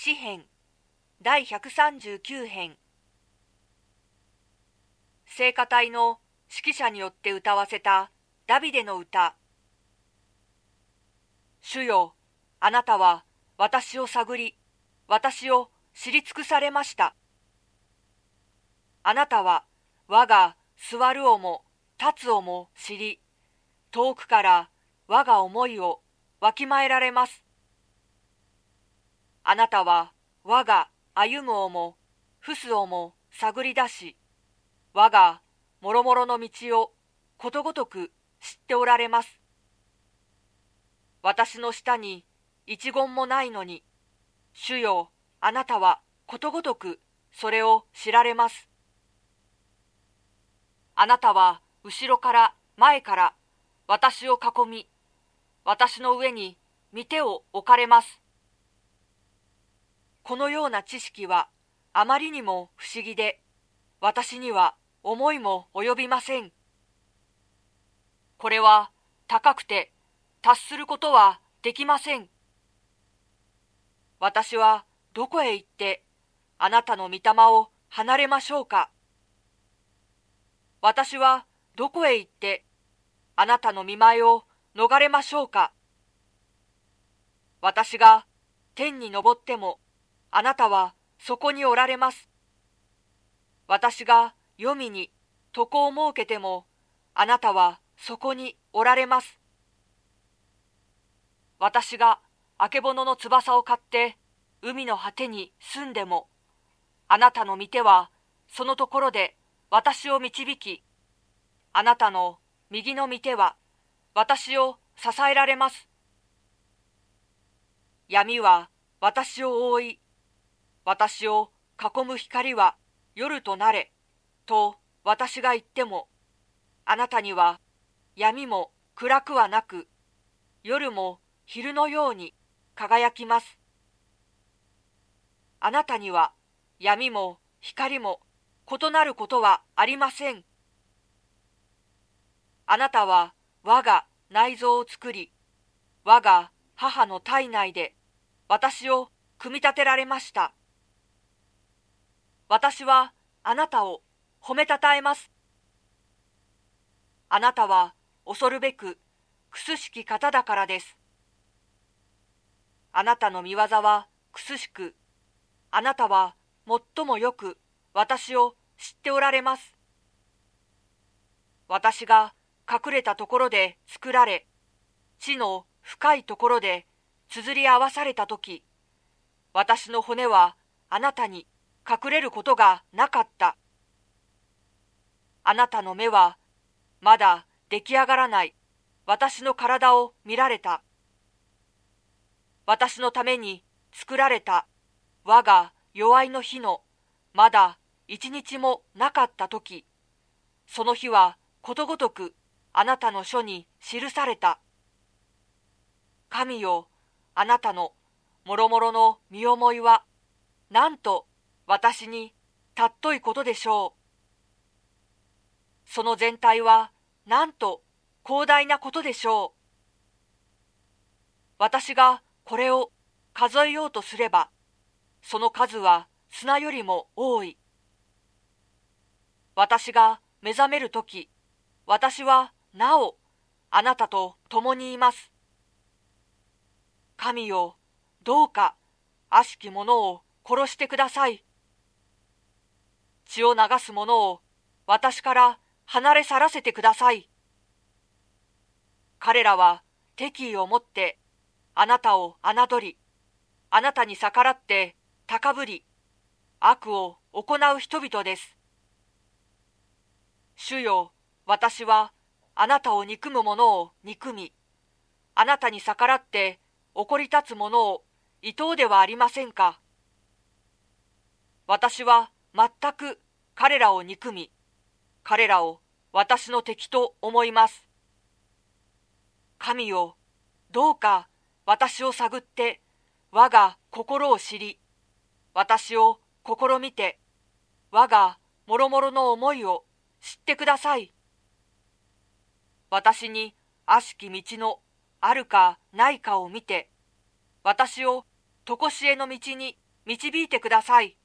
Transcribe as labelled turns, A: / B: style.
A: 詩編第139編。聖歌隊の指揮者によって歌わせたダビデの歌。主よ、あなたは私を探り、私を知り尽くされました。あなたは我が座るをも立つをも知り、遠くから我が思いをわきまえられます。あなたは我が歩むをも伏すをも探り出し、我がもろもろの道をことごとく知っておられます。私の下に一言もないのに、主よ、あなたはことごとくそれを知られます。あなたは後ろから前から私を囲み、私の上に御手を置かれます。このような知識はあまりにも不思議で、私には思いも及びません。これは高くて達することはできません。私はどこへ行ってあなたの御霊を離れましょうか。私はどこへ行ってあなたの御前を逃れましょうか。私が天に昇ってもあなたはそこにおられます。私が黄泉に床を設けてもあなたはそこにおられます。私があけぼのの翼を買って海の果てに住んでもあなたの御手はそのところで私を導き、あなたの右の御手は私を支えられます。闇は私を覆い、私を囲む光は夜となれと私が言っても、あなたには闇も暗くはなく、夜も昼のように輝きます。あなたには闇も光も異なることはありません。あなたは我が内臓を作り、我が母の体内で私を組み立てられました。私はあなたを褒めたたえます。あなたは恐るべく苦しき方だからです。あなたの御業は苦しく、あなたは最もよく私を知っておられます。私が隠れたところで作られ、地の深いところで綴り合わされたとき、私の骨はあなたに隠れることがなかった。あなたの目はまだ出来上がらない私の体を見られた。私のために作られた我が弱いの日のまだ一日もなかったとき、その日はことごとくあなたの書に記された。神よ、あなたのもろもろの身思いはなんと私に尊いことでしょう。その全体はなんと広大なことでしょう。私がこれを数えようとすれば、その数は砂よりも多い。私が目覚めるとき、私はなおあなたと共にいます。神よ、どうか悪しき者を殺してください。血を流す者を私から離れ去らせてください。彼らは敵意を持ってあなたを侮り、あなたに逆らって高ぶり、悪を行う人々です。主よ、私はあなたを憎む者を憎み、あなたに逆らって怒り立つ者を厭うではありませんか。私は全く彼らを憎み、彼らを私の敵と思います。神よ、どうか私を探って我が心を知り、私を試みて我がもろもろの思いを知ってください。私に悪しき道のあるかないかを見て、私を常しえの道に導いてください。